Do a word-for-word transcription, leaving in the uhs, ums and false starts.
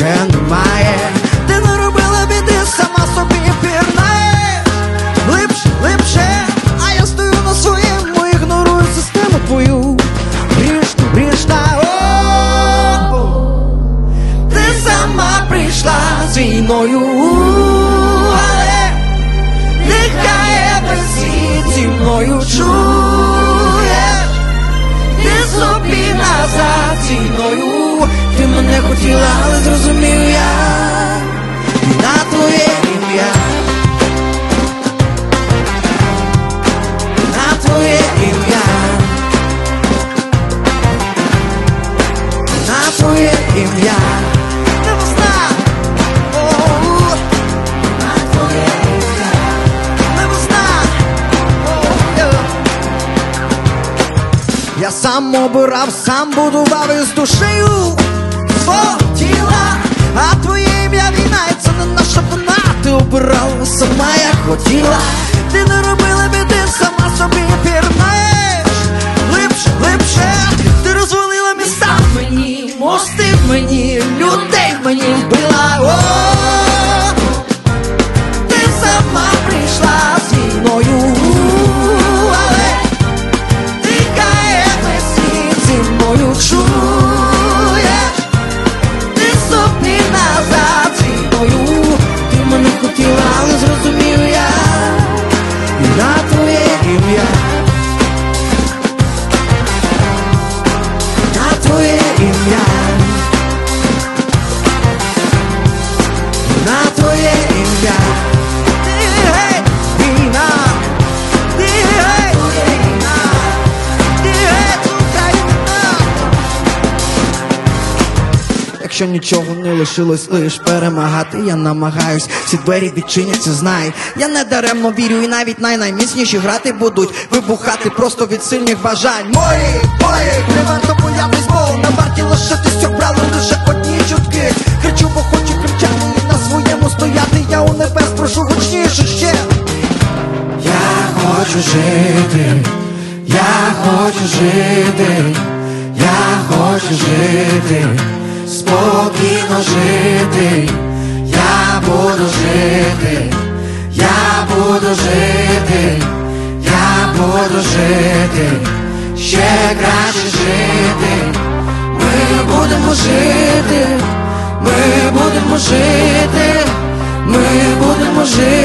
вже немає. Ти не робила біди, сама собі пірнаєш глибше, глибше, а я стою на своєму, ігнорую систему твою. Грішна, грішна, о-о-о. Ти сама прийшла з війною, але дихає без зі мною, чуєш? Ти собі назад зі мною. Ти мене хотіла, але зрозумів я на твоє ім'я, на твоє ім'я, на твоє ім'я. Не весна, о-о-о. На твоє ім'я, не весна, о-о-о. Я сам обирав, сам будував із душею свого тіла, а твоє ім'я війна, і це не наша вина. Ти обирала сама, як хотіла. Ти не робила біди, сама собі пірнаєш глибше, глибше. Ти розвалила міста в мені, мости в мені, людей в мені вбила. О-о-о. Ти сама прийшла з війною, але дихає весь світ зі мною, чуєш? Ти собі назад зі мною. Ти мене хотіла, але зрозумів я на твоє ім'я, на твоє ім'я, на твоє ім'я. Ти гей, війна, ти гей, війна, ти гей, Україна. Якщо нічого не лишилось, лиш перемагати, я намагаюсь, всі двері відчиняться, знай. Я не даремно вірю, і навіть най-найміцніші грати будуть вибухати просто від сильних бажань. Мої бої, не варто боятись, бо на варті лишитись, обрали лише одні чутки. Кричу, бо хочу кричати і на своєму стояти. Я у небес прошу гучніше ще. Я хочу жити, я хочу жити, я хочу жити, спокійно жити. Я буду жити, я буду жити, я буду жити, ще краще жити. Ми будемо жити, ми будемо жити, ми будемо жити.